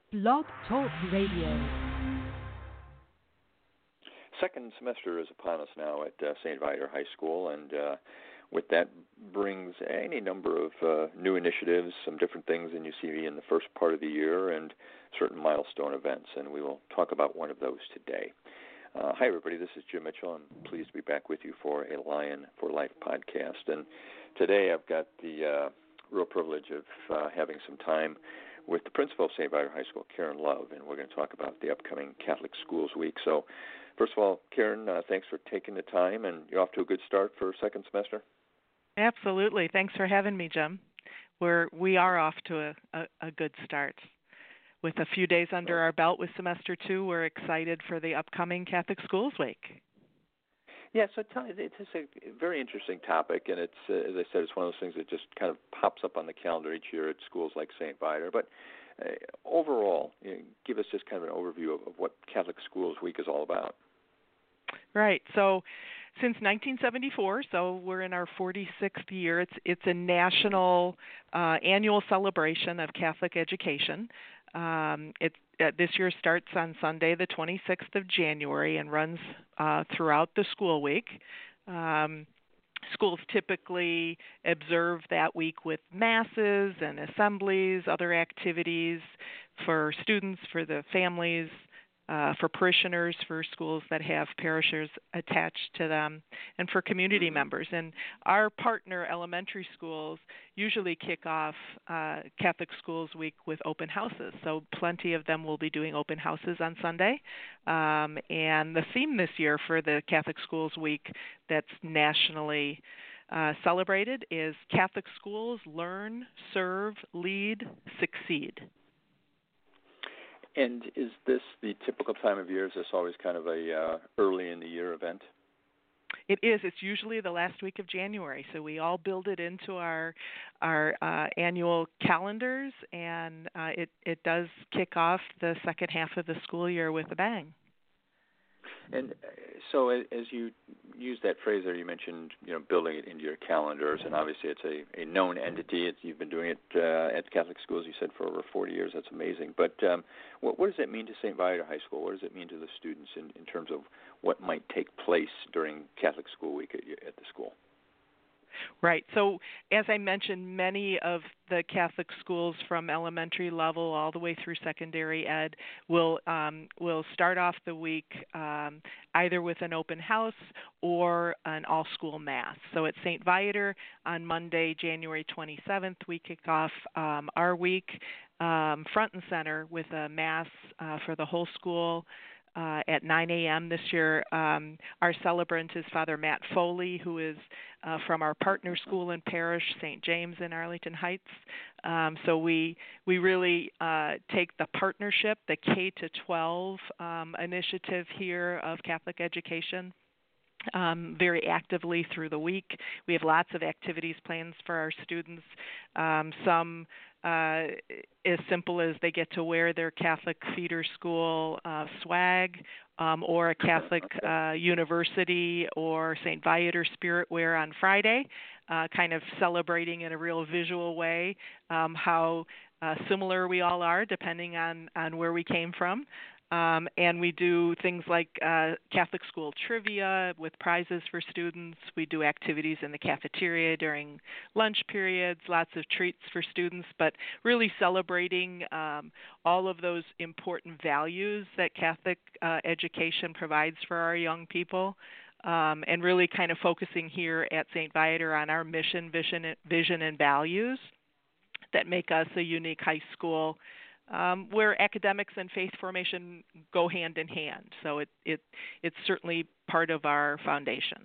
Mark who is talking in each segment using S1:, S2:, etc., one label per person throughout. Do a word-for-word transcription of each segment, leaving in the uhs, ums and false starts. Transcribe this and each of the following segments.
S1: Blog Talk Radio.
S2: Second semester is upon us now at uh, Saint Viator High School, and uh, with that brings any number of uh, new initiatives, some different things than you see in the first part of the year, and certain milestone events, and we will talk about one of those today. Uh, hi, everybody. This is Jim Mitchell. I'm pleased to be back with you for a Lion for Life podcast, and today I've got the uh, real privilege of uh, having some time with the principal of Saint Viator High School, Karen Love, and we're going to talk about the upcoming Catholic Schools Week. So, first of all, Karen, uh, thanks for taking the time, and you're off to a good start for second semester?
S3: Absolutely. Thanks for having me, Jim. We're, we are off to a, a, a good start. With a few days under our belt with semester two, we're excited for the upcoming Catholic Schools Week.
S2: Yeah, so tell me, it's a very interesting topic, and it's, uh, as I said, it's one of those things that just kind of pops up on the calendar each year at schools like Saint Viator. But uh, overall, you know, give us just kind of an overview of, of what Catholic Schools Week is all about.
S3: Right. So since nineteen seventy-four, so we're in our forty-sixth year, it's it's a national uh, annual celebration of Catholic education. Um, it uh, this year starts on Sunday, the twenty-sixth of January, and runs uh, throughout the school week. Um, schools typically observe that week with masses and assemblies, other activities for students, for the families, Uh, for parishioners, for schools that have parishioners attached to them, and for community members. And our partner elementary schools usually kick off uh, Catholic Schools Week with open houses. So plenty of them will be doing open houses on Sunday. Um, and the theme this year for the Catholic Schools Week that's nationally uh, celebrated is Catholic Schools Learn, Serve, Lead, Succeed.
S2: And is this the typical time of year? Is this always kind of a uh, early in the year event?
S3: It is. It's usually the last week of January, so we all build it into our our uh, annual calendars, and uh, it it does kick off the second half of the school year with a bang.
S2: And so, as you use that phrase there, you mentioned, you know, building it into your calendars, and obviously it's a, a known entity. It's, you've been doing it uh, at Catholic schools, you said, for over forty years. That's amazing. But um, what, what does that mean to Saint Viator High School? What does it mean to the students in, in terms of what might take place during Catholic School Week at, at the school?
S3: Right. So as I mentioned, many of the Catholic schools from elementary level all the way through secondary ed will um, will start off the week um, either with an open house or an all-school mass. So at Saint Viator on Monday, January twenty-seventh, we kick off um, our week um, front and center with a mass uh, for the whole school. Uh, at nine a.m. this year. Um, our celebrant is Father Matt Foley, who is uh, from our partner school and parish, Saint James in Arlington Heights. Um, so we we really uh, take the partnership, the K to twelve um, initiative here of Catholic education Um, very actively through the week. We have lots of activities planned for our students. Um, some uh, as simple as they get to wear their Catholic feeder school uh, swag, um, or a Catholic uh, university or Saint Viator spirit wear on Friday, uh, kind of celebrating in a real visual way um, how uh, similar we all are depending on, on where we came from. Um, and we do things like uh, Catholic school trivia with prizes for students. We do activities in the cafeteria during lunch periods, lots of treats for students, but really celebrating um, all of those important values that Catholic uh, education provides for our young people. Um, and really kind of focusing here at Saint Viator on our mission, vision, vision, and values that make us a unique high school Um, where academics and faith formation go hand in hand. So it, it it's certainly part of our foundation.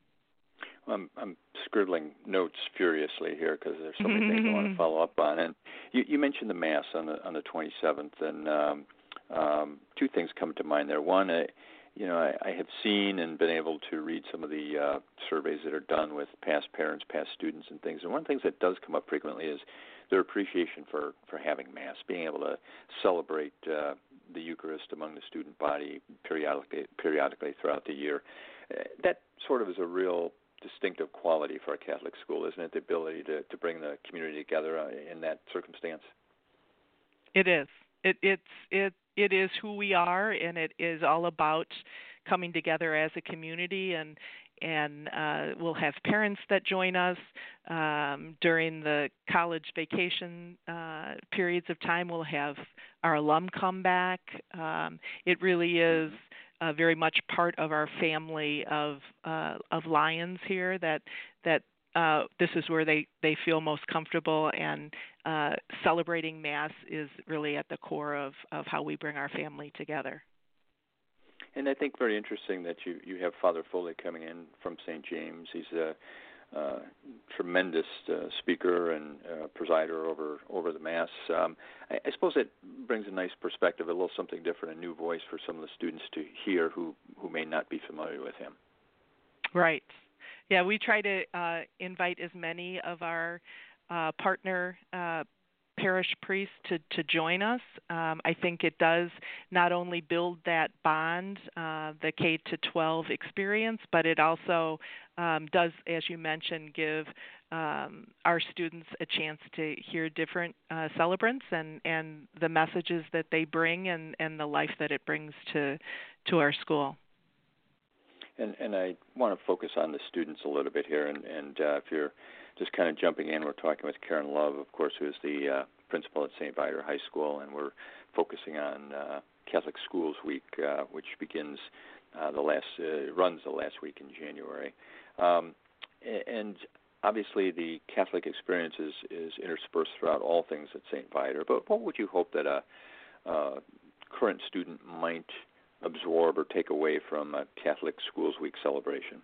S2: Well, I'm, I'm scribbling notes furiously here because there's so many things I want to follow up on. And you, you mentioned the Mass on the on the twenty-seventh, and um, um, two things come to mind there. One, I, you know, I, I have seen and been able to read some of the uh, surveys that are done with past parents, past students, and things. And one of the things that does come up frequently is their appreciation for, for having Mass, being able to celebrate uh, the Eucharist among the student body periodically, periodically throughout the year. Uh, that sort of is a real distinctive quality for a Catholic school, isn't it? The ability to, to bring the community together uh, in that circumstance.
S3: It is. it it's it it is who we are, and it is all about coming together as a community. and and uh, we'll have parents that join us um, during the college vacation uh, periods of time. We'll have our alum come back. Um, it really is uh, very much part of our family of uh, of Lions here. That that uh, this is where they, they feel most comfortable, and uh, celebrating Mass is really at the core of, of how we bring our family together.
S2: And I think very interesting that you, you have Father Foley coming in from Saint James. He's a uh, tremendous uh, speaker and uh, presider over over the Mass. Um, I, I suppose it brings a nice perspective, a little something different, a new voice for some of the students to hear who, who may not be familiar with him.
S3: Right. Yeah, we try to uh, invite as many of our uh, partner uh, parish priests to, to join us. Um, I think it does not only build that bond, uh, the K to twelve experience, but it also um, does, as you mentioned, give um, our students a chance to hear different uh, celebrants and, and the messages that they bring, and, and the life that it brings to to our school.
S2: And, and I want to focus on the students a little bit here, and, and uh, if you're just kind of jumping in, we're talking with Karen Love, of course, who is the uh, principal at Saint Viator High School, and we're focusing on uh, Catholic Schools Week, uh, which begins uh, the last uh, runs the last week in January. Um, and obviously, the Catholic experience is, is interspersed throughout all things at Saint Viator. But what would you hope that a, a current student might absorb or take away from a Catholic Schools Week celebration?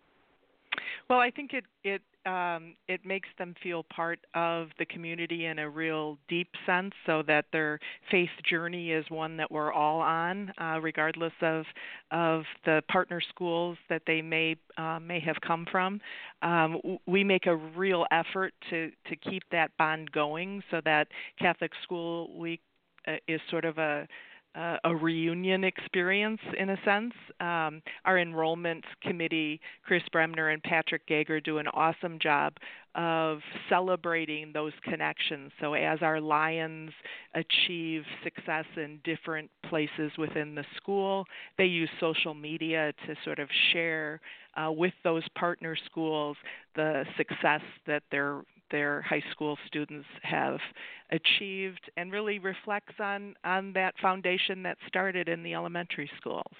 S3: Well, I think it it um, it makes them feel part of the community in a real deep sense, so that their faith journey is one that we're all on, uh, regardless of of the partner schools that they may uh, may have come from. Um, we make a real effort to to keep that bond going, so that Catholic School Week uh, is sort of a Uh, a reunion experience in a sense. Um, our enrollment committee, Chris Bremner and Patrick Gager, do an awesome job of celebrating those connections. So as our Lions achieve success in different places within the school, they use social media to sort of share uh, with those partner schools the success that their their high school students have achieved, and really reflects on, on that foundation that started in the elementary schools.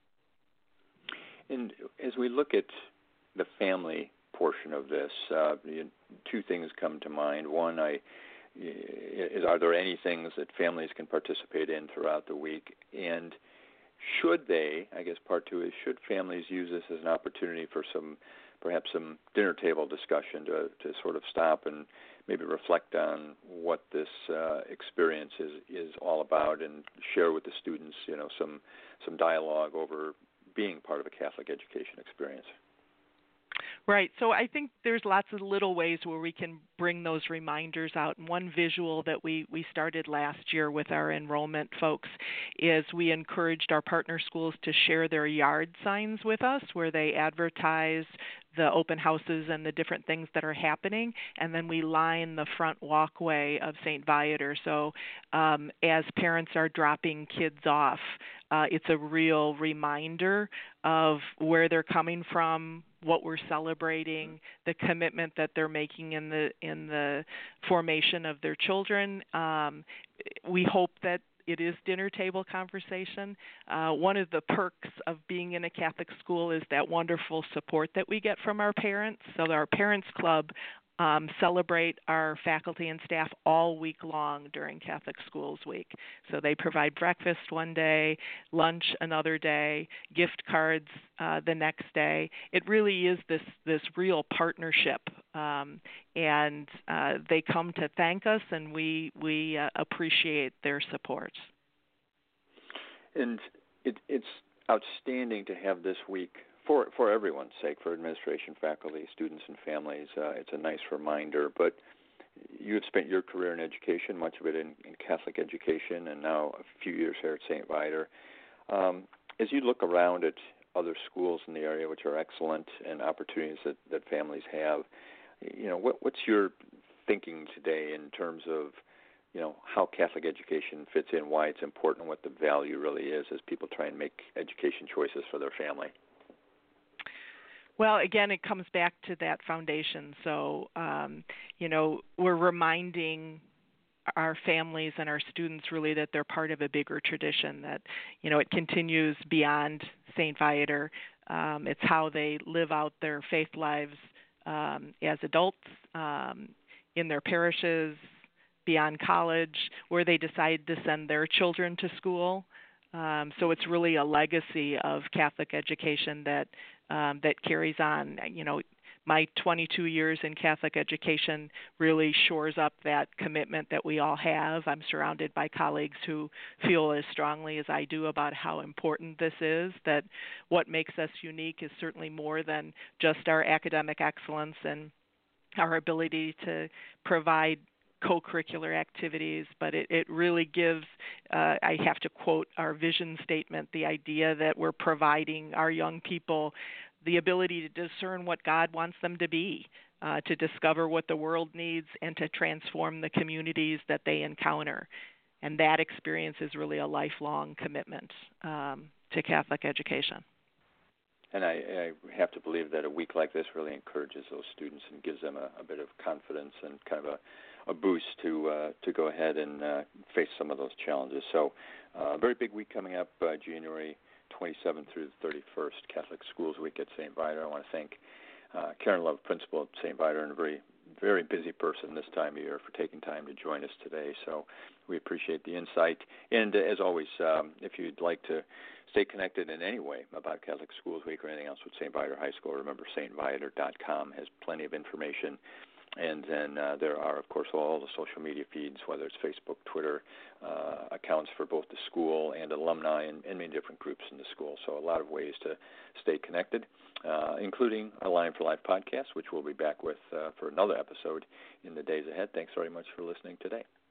S2: And as we look at the family portion of this, uh, two things come to mind. One, I, is, are there any things that families can participate in throughout the week? And should they, I guess part two is, should families use this as an opportunity for some perhaps some dinner table discussion to, to sort of stop and maybe reflect on what this uh, experience is, is all about, and share with the students, you know, some some dialogue over being part of a Catholic education experience.
S3: Right. So I think there's lots of little ways where we can bring those reminders out. And one visual that we, we started last year with our enrollment folks is we encouraged our partner schools to share their yard signs with us, where they advertise the open houses and the different things that are happening, and then we line the front walkway of Saint Viator. So um, as parents are dropping kids off, uh, it's a real reminder of where they're coming from, what we're celebrating, the commitment that they're making in the in the formation of their children. Um, we hope that it is dinner table conversation. Uh, one of the perks of being in a Catholic school is that wonderful support that we get from our parents. So our Parents Club um, celebrate our faculty and staff all week long during Catholic Schools Week. So they provide breakfast one day, lunch another day, gift cards uh, the next day. It really is this, this real partnership, um, and uh, they come to thank us, and we, we uh, appreciate their support.
S2: And it, it's outstanding to have this week for for everyone's sake, for administration, faculty, students, and families. Uh, it's a nice reminder. But you have spent your career in education, much of it in, in Catholic education, and now a few years here at Saint Viator. Um, as you look around at other schools in the area, which are excellent, and opportunities that, that families have, you know, what, what's your thinking today in terms of you know, how Catholic education fits in, why it's important, what the value really is as people try and make education choices for their family.
S3: Well, again, it comes back to that foundation. So, um, you know, we're reminding our families and our students really that they're part of a bigger tradition, that, you know, it continues beyond Saint Viator. Um, it's how they live out their faith lives um, as adults, um, in their parishes, beyond college, where they decide to send their children to school. Um, so it's really a legacy of Catholic education that um, that carries on. You know, my twenty-two years in Catholic education really shores up that commitment that we all have. I'm surrounded by colleagues who feel as strongly as I do about how important this is, that what makes us unique is certainly more than just our academic excellence and our ability to provide co-curricular activities, but it, it really gives, uh, I have to quote our vision statement, the idea that we're providing our young people the ability to discern what God wants them to be, uh, to discover what the world needs, and to transform the communities that they encounter. And that experience is really a lifelong commitment um, to Catholic education.
S2: And I, I have to believe that a week like this really encourages those students and gives them a, a bit of confidence and kind of a, a boost to uh, to go ahead and uh, face some of those challenges. So uh, a very big week coming up, uh, January twenty-seventh through the thirty-first, Catholic Schools Week at Saint Viator. I want to thank uh, Karen Love, principal at Saint Viator, and a very, very busy person this time of year, for taking time to join us today. So we appreciate the insight. And uh, as always, um, if you'd like to stay connected in any way about Catholic Schools Week or anything else with Saint Viator High School, remember Saint Viator dot com has plenty of information. And then uh, there are, of course, all the social media feeds, whether it's Facebook, Twitter, uh, accounts for both the school and alumni and, and many different groups in the school. So a lot of ways to stay connected, uh, including a Lion for Life podcast, which we'll be back with uh, for another episode in the days ahead. Thanks very much for listening today.